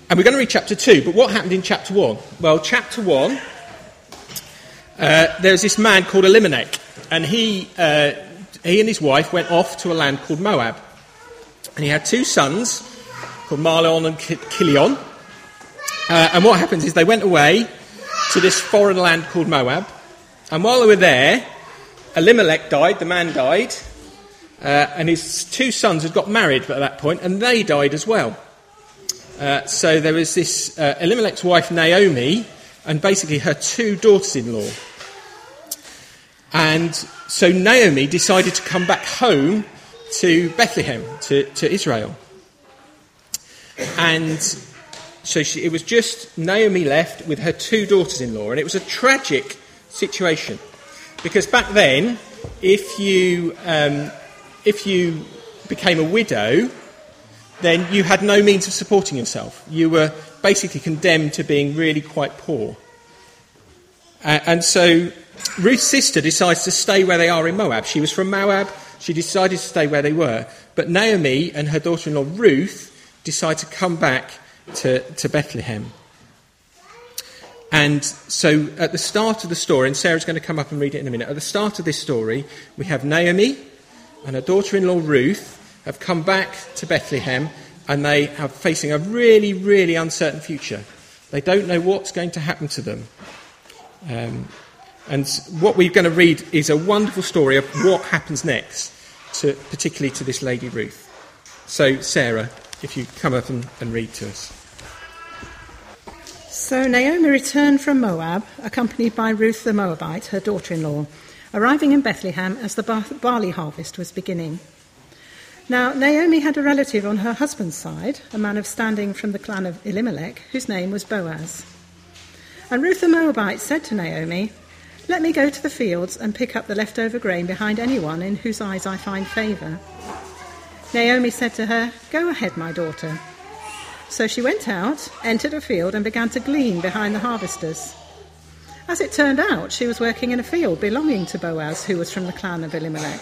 And we're going to read chapter 2, but what happened in chapter 1? Well, chapter 1, there's this man called Elimelech, and he and his wife went off to a land called Moab. And he had 2 sons called Mahlon and Chilion. And what happens is they went away to this foreign land called Moab. And while they were there, Elimelech died, the man died, and his 2 sons had got married at that point, and they died as well. So there was this Elimelech's wife Naomi, and basically her 2 daughters-in-law. And so Naomi decided to come back home to Bethlehem, to Israel. And so it was just Naomi left with her 2 daughters-in-law, and it was a tragic situation, because back then, if you became a widow, then you had no means of supporting yourself. You were basically condemned to being really quite poor. And so Ruth's sister decides to stay where they are in Moab. She was from Moab. She decided to stay where they were. But Naomi and her daughter-in-law Ruth decide to come back to Bethlehem. And so at the start of the story, and Sarah's going to come up and read it in a minute, at the start of this story, we have Naomi and her daughter-in-law Ruth have come back to Bethlehem, and they are facing a really, really uncertain future. They don't know what's going to happen to them. And what we're going to read is a wonderful story of what happens next, particularly to this lady Ruth. So, Sarah, if you come up and read to us. So Naomi returned from Moab, accompanied by Ruth the Moabite, her daughter-in-law, arriving in Bethlehem as the barley harvest was beginning. Now, Naomi had a relative on her husband's side, a man of standing from the clan of Elimelech, whose name was Boaz. And Ruth the Moabite said to Naomi, "Let me go to the fields and pick up the leftover grain behind anyone in whose eyes I find favour." Naomi said to her, "Go ahead, my daughter." So she went out, entered a field, and began to glean behind the harvesters. As it turned out, she was working in a field belonging to Boaz, who was from the clan of Elimelech.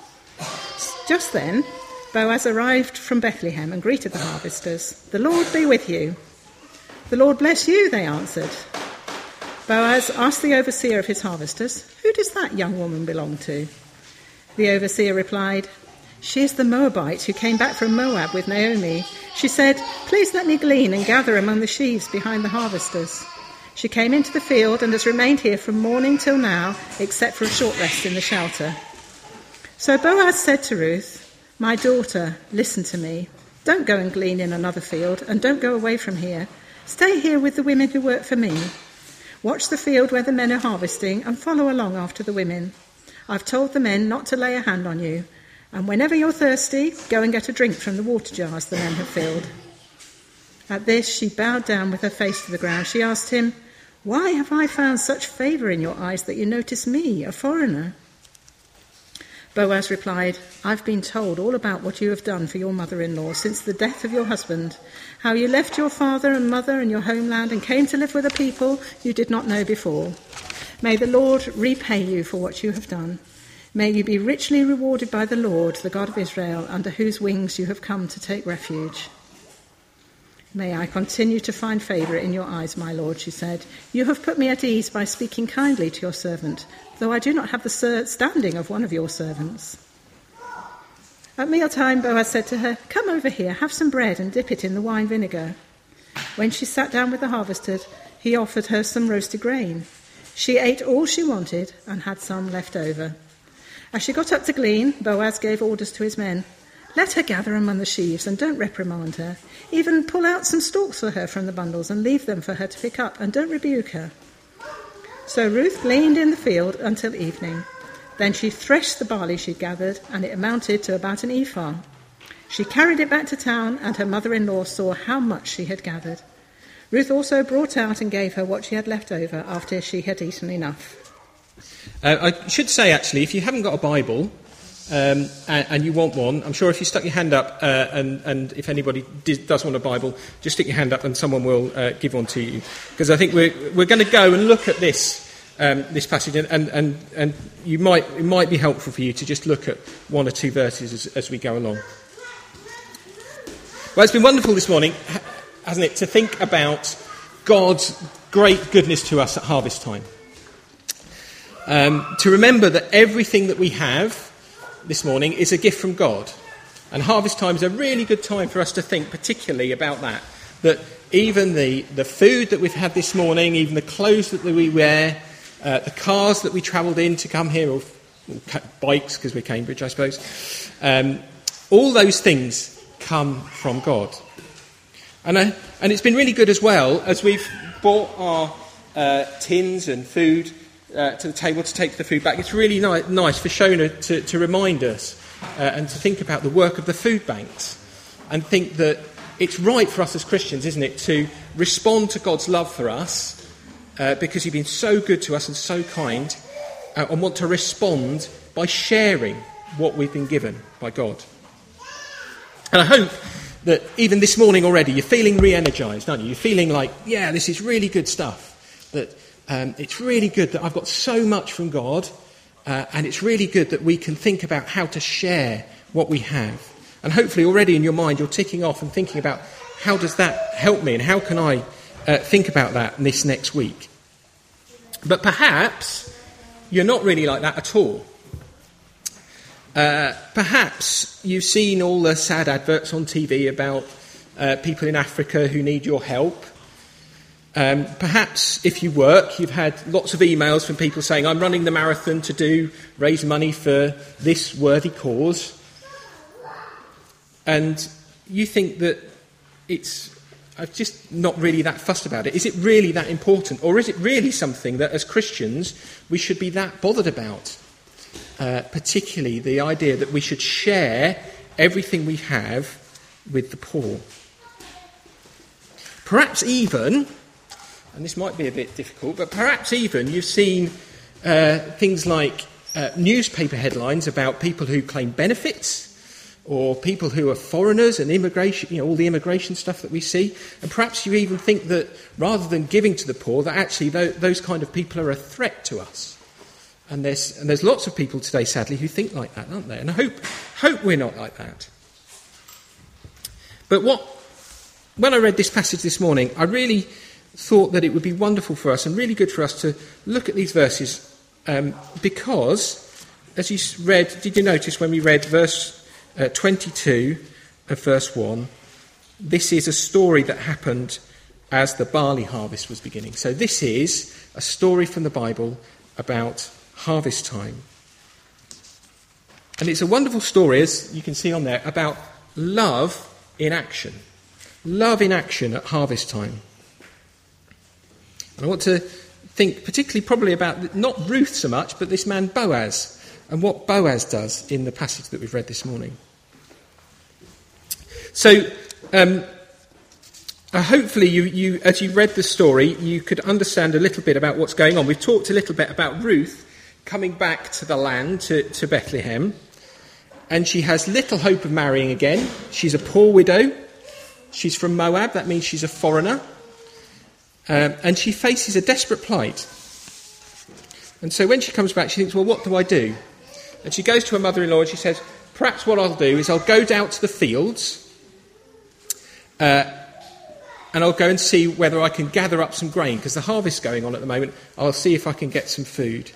Just then, Boaz arrived from Bethlehem and greeted the harvesters. "The Lord be with you." "The Lord bless you," they answered. Boaz asked the overseer of his harvesters, "Who does that young woman belong to?" The overseer replied, "She is the Moabite who came back from Moab with Naomi. She said, 'Please let me glean and gather among the sheaves behind the harvesters.' She came into the field and has remained here from morning till now, except for a short rest in the shelter." So Boaz said to Ruth, "My daughter, listen to me. Don't go and glean in another field, and don't go away from here. Stay here with the women who work for me. Watch the field where the men are harvesting and follow along after the women. I've told the men not to lay a hand on you. And whenever you're thirsty, go and get a drink from the water jars the men have filled." At this, she bowed down with her face to the ground. She asked him, "Why have I found such favour in your eyes that you notice me, a foreigner?" Boaz replied, "I've been told all about what you have done for your mother-in-law since the death of your husband, how you left your father and mother and your homeland and came to live with a people you did not know before. May the Lord repay you for what you have done. May you be richly rewarded by the Lord, the God of Israel, under whose wings you have come to take refuge." "May I continue to find favour in your eyes, my lord," she said. "You have put me at ease by speaking kindly to your servant, though I do not have the standing of one of your servants." At mealtime, Boaz said to her, "Come over here, have some bread and dip it in the wine vinegar." When she sat down with the harvesters, he offered her some roasted grain. She ate all she wanted and had some left over. As she got up to glean, Boaz gave orders to his men. "Let her gather among the sheaves and don't reprimand her. Even pull out some stalks for her from the bundles and leave them for her to pick up and don't rebuke her." So Ruth gleaned in the field until evening. Then she threshed the barley she'd gathered, and it amounted to about an ephah. She carried it back to town, and her mother-in-law saw how much she had gathered. Ruth also brought out and gave her what she had left over after she had eaten enough. I should say, actually, if you haven't got a Bible and you want one, I'm sure if you stuck your hand up and if anybody does want a Bible, just stick your hand up and someone will give one to you. Because I think we're going to go and look at this passage, and it might be helpful for you to just look at one or two verses as we go along. Well, it's been wonderful this morning hasn't it, to think about God's great goodness to us at harvest time. To remember that everything that we have this morning is a gift from God. And harvest time is a really good time for us to think particularly about that. That even the food that we've had this morning, even the clothes that we wear, the cars that we travelled in to come here, or bikes because we're Cambridge, I suppose, all those things come from God. And it's been really good as well as we've brought our tins and food to the table to take the food back. It's really nice for Shona to remind us and to think about the work of the food banks and think that it's right for us as Christians, isn't it, to respond to God's love for us because he's been so good to us and so kind, and want to respond by sharing what we've been given by God. And I hope that even this morning already you're feeling re-energised, aren't you? You're feeling like, yeah, this is really good stuff, that it's really good that I've got so much from God, and it's really good that we can think about how to share what we have. And hopefully already in your mind you're ticking off and thinking about how does that help me and how can I think about that this next week. But perhaps you're not really like that at all. Perhaps you've seen all the sad adverts on TV about people in Africa who need your help. Perhaps if you work, you've had lots of emails from people saying, I'm running the marathon to raise money for this worthy cause. And you think that I'm just not really that fussed about it. Is it really that important? Or is it really something that as Christians we should be that bothered about? Particularly the idea that we should share everything we have with the poor. Perhaps even, and this might be a bit difficult, but perhaps even you've seen things like newspaper headlines about people who claim benefits, or people who are foreigners and immigration, all the immigration stuff that we see. And perhaps you even think that rather than giving to the poor, that actually those kind of people are a threat to us. And there's lots of people today, sadly, who think like that, aren't there? And I hope we're not like that. But when I read this passage this morning, I really thought that it would be wonderful for us and really good for us to look at these verses because, as you read, did you notice when we read verse 22 of verse 1, this is a story that happened as the barley harvest was beginning. So this is a story from the Bible about harvest time. And it's a wonderful story, as you can see on there, about love in action. Love in action at harvest time. And I want to think particularly probably about not Ruth so much, but this man Boaz, and what Boaz does in the passage that we've read this morning. So, hopefully you, as you read the story, you could understand a little bit about what's going on. We've talked a little bit about Ruth coming back to the land, to Bethlehem, and she has little hope of marrying again. She's a poor widow. She's from Moab, that means she's a foreigner. And she faces a desperate plight. And so when she comes back, she thinks, well, what do I do? And she goes to her mother-in-law and she says, perhaps what I'll do is I'll go down to the fields and I'll go and see whether I can gather up some grain, because the harvest's going on at the moment. I'll see if I can get some food.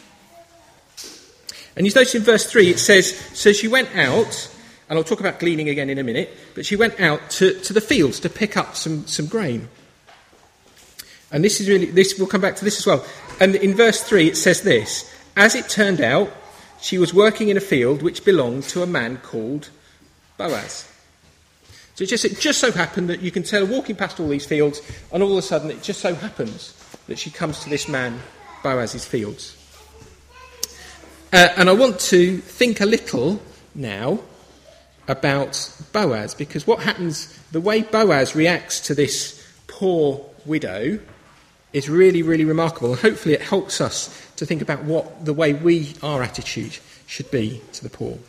And you notice in verse 3 it says, so she went out, and I'll talk about gleaning again in a minute, but she went out to the fields to pick up some grain. And this we'll come back to this as well. And in verse 3 it says this, as it turned out, she was working in a field which belonged to a man called Boaz. So it just so happened that you can tell walking past all these fields, and all of a sudden it just so happens that she comes to this man Boaz's fields. And I want to think a little now about Boaz, because what happens, the way Boaz reacts to this poor widow is really, really remarkable. And hopefully it helps us to think about what the way our attitude should be to the poor.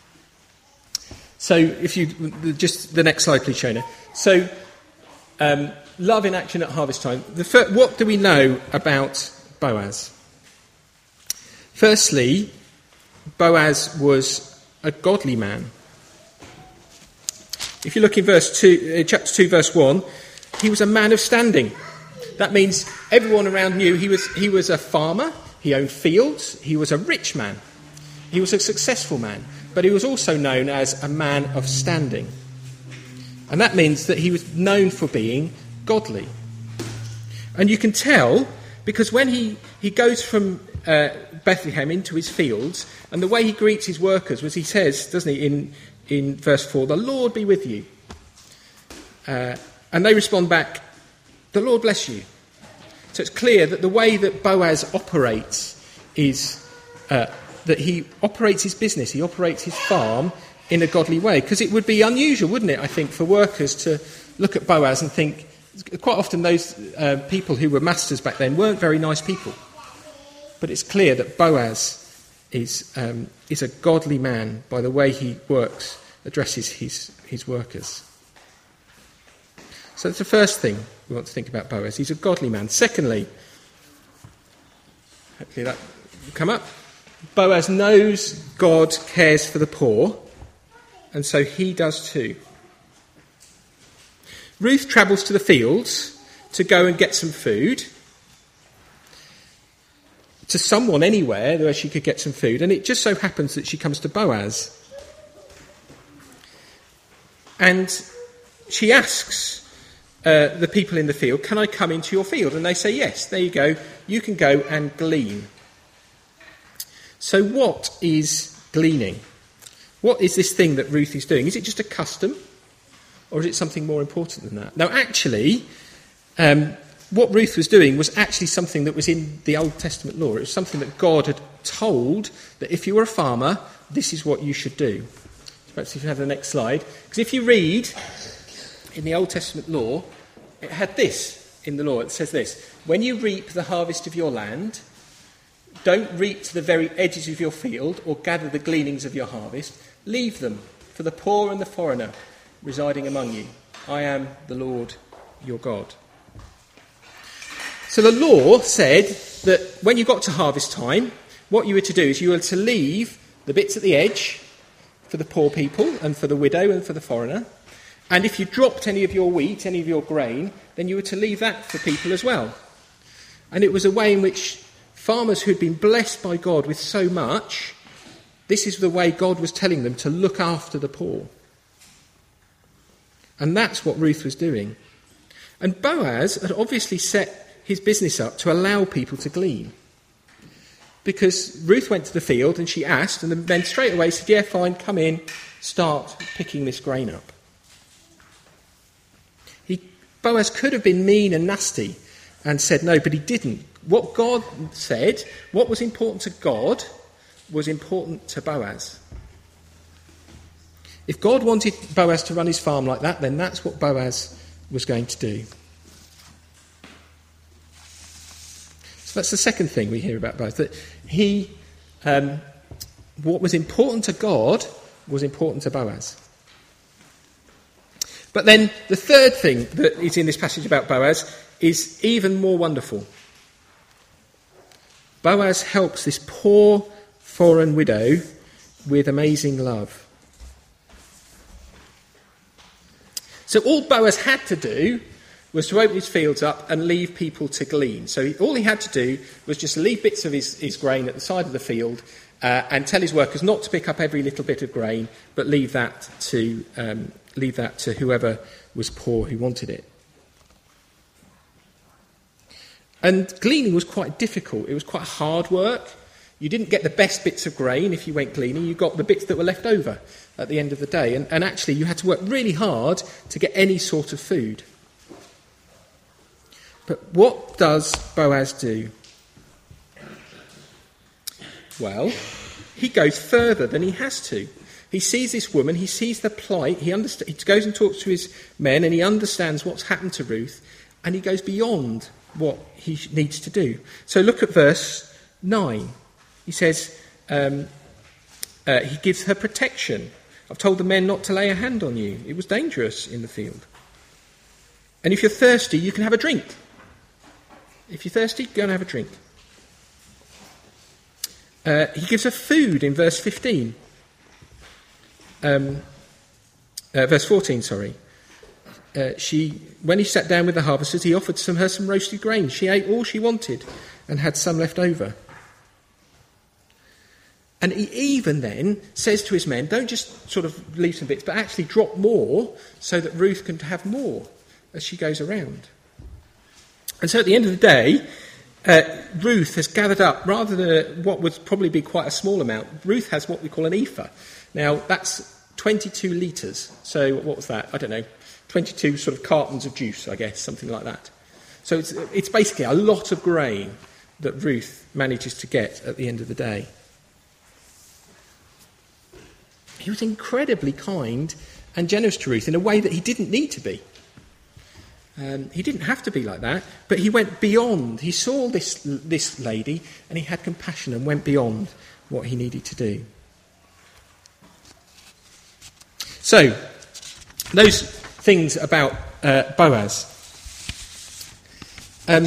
So if you, just the next slide please, Shona. So love in action at harvest time. What do we know about Boaz? Firstly, Boaz was a godly man. If you look in chapter 2, verse 1, he was a man of standing. That means everyone around knew he was a farmer, he owned fields, he was a rich man, he was a successful man, but he was also known as a man of standing. And that means that he was known for being godly. And you can tell because when he goes from Bethlehem into his fields, and the way he greets his workers was he says, doesn't he, in verse 4, "The Lord be with you." And they respond back, "The Lord bless you." So it's clear that the way that Boaz operates is that he operates his business, he operates his farm in a godly way. Because it would be unusual, wouldn't it, I think, for workers to look at Boaz and think, quite often those people who were masters back then weren't very nice people. But it's clear that Boaz is a godly man by the way he addresses his workers. So that's the first thing we want to think about Boaz. He's a godly man. Secondly, hopefully that will come up, Boaz knows God cares for the poor, and so he does too. Ruth travels to the fields to go and get some food, to someone anywhere where she could get some food, and it just so happens that she comes to Boaz. And she asks the people in the field, "Can I come into your field?" And they say, "Yes, there you go. You can go and glean." So what is gleaning? What is this thing that Ruth is doing? Is it just a custom? Or is it something more important than that? Now, actually, what Ruth was doing was actually something that was in the Old Testament law. It was something that God had told that if you were a farmer, this is what you should do. Perhaps if you have the next slide. Because if you read in the Old Testament law, it had this in the law. It says this: "When you reap the harvest of your land, don't reap to the very edges of your field or gather the gleanings of your harvest. Leave them for the poor and the foreigner residing among you. I am the Lord your God." So the law said that when you got to harvest time, what you were to do is you were to leave the bits at the edge for the poor people and for the widow and for the foreigner. And if you dropped any of your wheat, any of your grain, then you were to leave that for people as well. And it was a way in which farmers who'd been blessed by God with so much, this is the way God was telling them to look after the poor. And that's what Ruth was doing. And Boaz had obviously set his business up to allow people to glean. Because Ruth went to the field and she asked, and the men straight away said, "Yeah, fine, come in, start picking this grain up." Boaz could have been mean and nasty and said no, but he didn't. What God said, what was important to God, was important to Boaz. If God wanted Boaz to run his farm like that, then that's what Boaz was going to do. So that's the second thing we hear about Boaz, that what was important to God was important to Boaz. But then the third thing that is in this passage about Boaz is even more wonderful. Boaz helps this poor foreign widow with amazing love. So all Boaz had to do was to open his fields up and leave people to glean. So all he had to do was just leave bits of his grain at the side of the field and tell his workers not to pick up every little bit of grain, but leave that to whoever was poor who wanted it. And gleaning was quite difficult. It was quite hard work. You didn't get the best bits of grain if you went gleaning. You got the bits that were left over at the end of the day. And actually you had to work really hard to get any sort of food. But what does Boaz do? Well, he goes further than he has to. He sees this woman, he sees the plight, he goes and talks to his men, and he understands what's happened to Ruth, and he goes beyond what he needs to do. So look at verse 9. He says, he gives her protection. "I've told the men not to lay a hand on you. It was dangerous in the field. And if you're thirsty, you can have a drink. If you're thirsty, go and have a drink." He gives her food in verse 15. Verse 14, sorry. when he sat down with the harvesters, he offered her some roasted grain. She ate all she wanted and had some left over. And he even then says to his men, don't just sort of leave some bits, but actually drop more so that Ruth can have more as she goes around. And so at the end of the day, Ruth has gathered up, rather than what would probably be quite a small amount, Ruth has what we call an ephah. Now, that's 22 litres. So what was that? I don't know. 22 sort of cartons of juice, I guess, something like that. So it's basically a lot of grain that Ruth manages to get at the end of the day. He was incredibly kind and generous to Ruth in a way that he didn't need to be. He didn't have to be like that, but he went beyond. He saw this lady and he had compassion and went beyond what he needed to do. So, those things about Boaz. And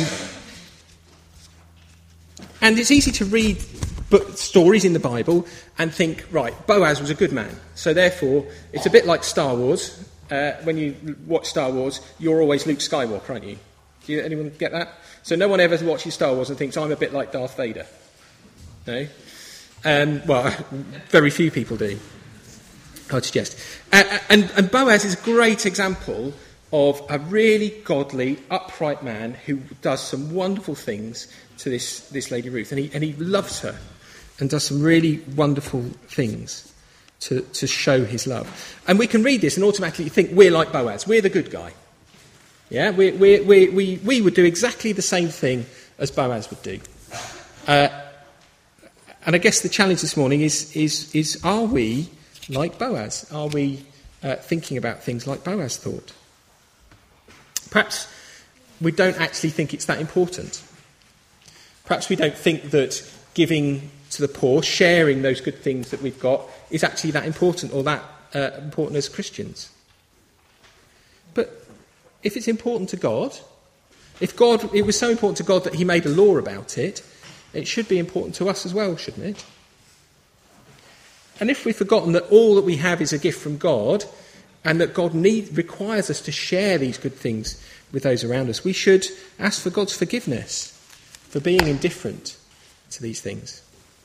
it's easy to read stories in the Bible and think, right, Boaz was a good man. So therefore, it's a bit like Star Wars. When you watch Star Wars, you're always Luke Skywalker, aren't you? Anyone get that? So no one ever watches Star Wars and thinks, I'm a bit like Darth Vader. No? Well, very few people do, I'd suggest. And Boaz is a great example of a really godly, upright man who does some wonderful things to this lady Ruth. And he loves her and does some really wonderful things to show his love. And we can read this and automatically think we're like Boaz. We're the good guy. Yeah, we would do exactly the same thing as Boaz would do. And I guess the challenge this morning is are we like Boaz? Are we thinking about things like Boaz thought? Perhaps we don't actually think it's that important. Perhaps we don't think that giving to the poor, sharing those good things that we've got, is actually that important or that important as Christians. But if it's important to God, it was so important to God that he made a law about it, it should be important to us as well, shouldn't it? And if we've forgotten that all that we have is a gift from God, and that God requires us to share these good things with those around us, we should ask for God's forgiveness for being indifferent to these things.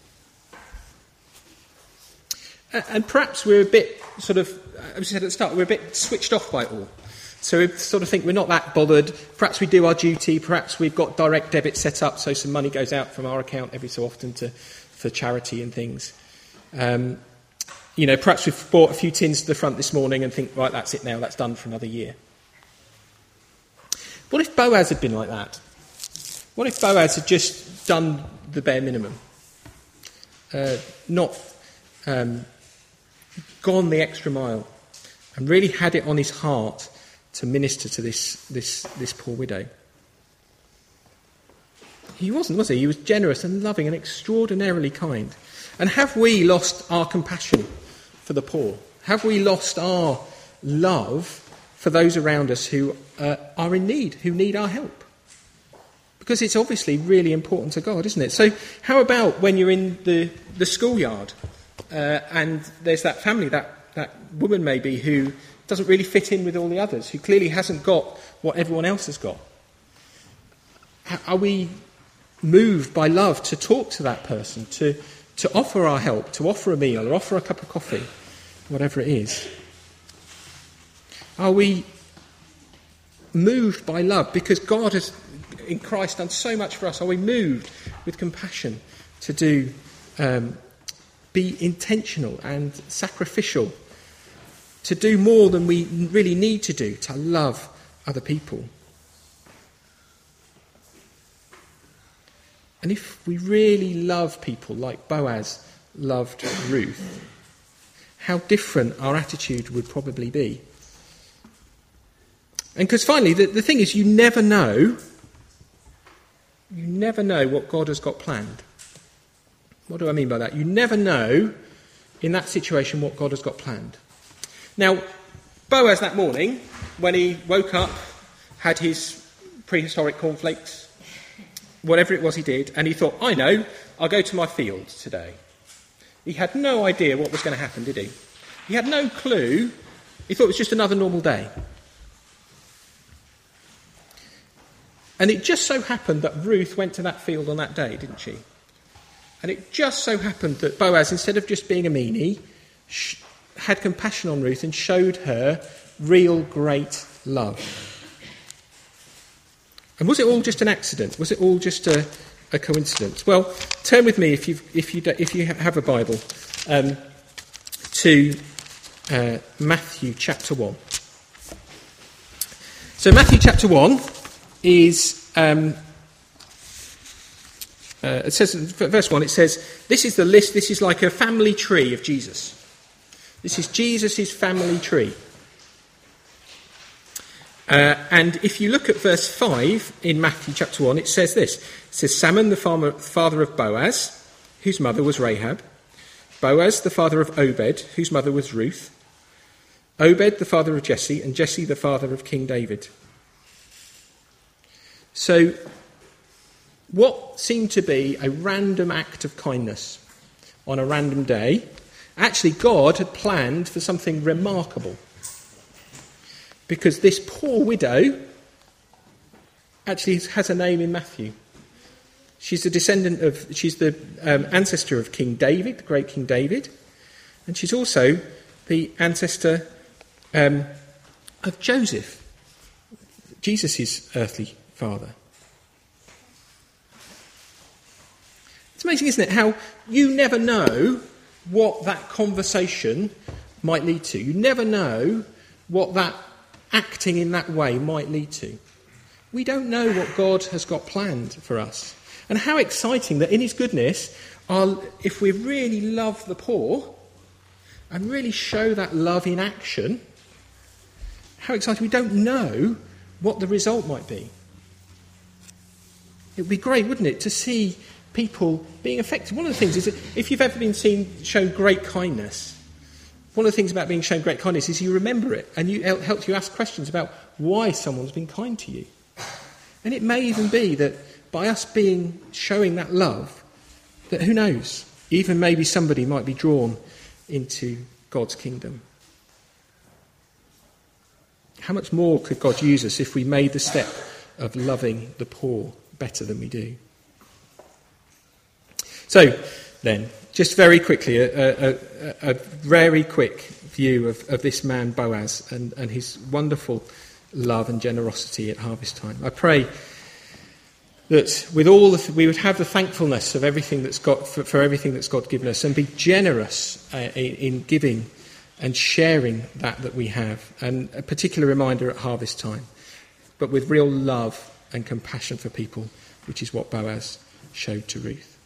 And perhaps we're a bit as I said at the start, we're a bit switched off by it all. So we sort of think we're not that bothered. Perhaps we do our duty. Perhaps we've got direct debit set up so some money goes out from our account every so often for charity and things. Perhaps we've bought a few tins to the front this morning and think, right, that's it now, that's done for another year. What if Boaz had been like that? What if Boaz had just done the bare minimum? Not gone the extra mile and really had it on his heart to minister to this poor widow. He wasn't, was he? He was generous and loving and extraordinarily kind. And have we lost our compassion for the poor? Have we lost our love for those around us who are in need, who need our help? Because it's obviously really important to God, isn't it? So how about when you're in the schoolyard and there's that family, that woman maybe, who doesn't really fit in with all the others, who clearly hasn't got what everyone else has got? Are we moved by love to talk to that person, to offer our help, to offer a meal or offer a cup of coffee, whatever it is? Are we moved by love because God has, in Christ, done so much for us? Are we moved with compassion to be intentional and sacrificial, to do more than we really need to do, to love other people? And if we really love people like Boaz loved Ruth, how different our attitude would probably be. And because finally, the thing is, you never know what God has got planned. What do I mean by that? You never know in that situation what God has got planned. Now, Boaz that morning, when he woke up, had his prehistoric cornflakes, whatever it was he did, and he thought, I know, I'll go to my fields today. He had no idea what was going to happen, did he? He had no clue. He thought it was just another normal day. And it just so happened that Ruth went to that field on that day, didn't she? And it just so happened that Boaz, instead of just being a meanie, had compassion on Ruth and showed her real great love. And was it all just an accident? Was it all just a coincidence? Well, turn with me, if you have a Bible, to Matthew chapter 1. So Matthew chapter 1 is, it says, verse 1, it says, this is the list, this is like a family tree of Jesus. This is Jesus' family tree. And if you look at verse 5 in Matthew chapter 1, it says this. It says, Salmon, the father of Boaz, whose mother was Rahab. Boaz, the father of Obed, whose mother was Ruth. Obed, the father of Jesse, and Jesse, the father of King David. So, what seemed to be a random act of kindness on a random day, actually God had planned for something remarkable. Because this poor widow actually has a name in Matthew. She's the ancestor of King David, the great King David. And she's also the ancestor of Joseph, Jesus' earthly father. It's amazing, isn't it, how you never know what that conversation might lead to. You never know what that acting in that way might lead to. We don't know what God has got planned for us. And how exciting that in his goodness, if we really love the poor and really show that love in action, how exciting. We don't know what the result might be. It would be great, wouldn't it, to see people being affected. One of the things is that if you've ever been shown great kindness, one of the things about being shown great kindness is you remember it and it helps you ask questions about why someone's been kind to you. And it may even be that by us showing that love, that who knows, even maybe somebody might be drawn into God's kingdom. How much more could God use us if we made the step of loving the poor better than we do? So, then, just very quickly, a very quick view of this man Boaz and his wonderful love and generosity at harvest time. I pray that with we would have the thankfulness of everything that's got for everything that's God given us, and be generous in giving and sharing that we have, and a particular reminder at harvest time, but with real love and compassion for people, which is what Boaz showed to Ruth.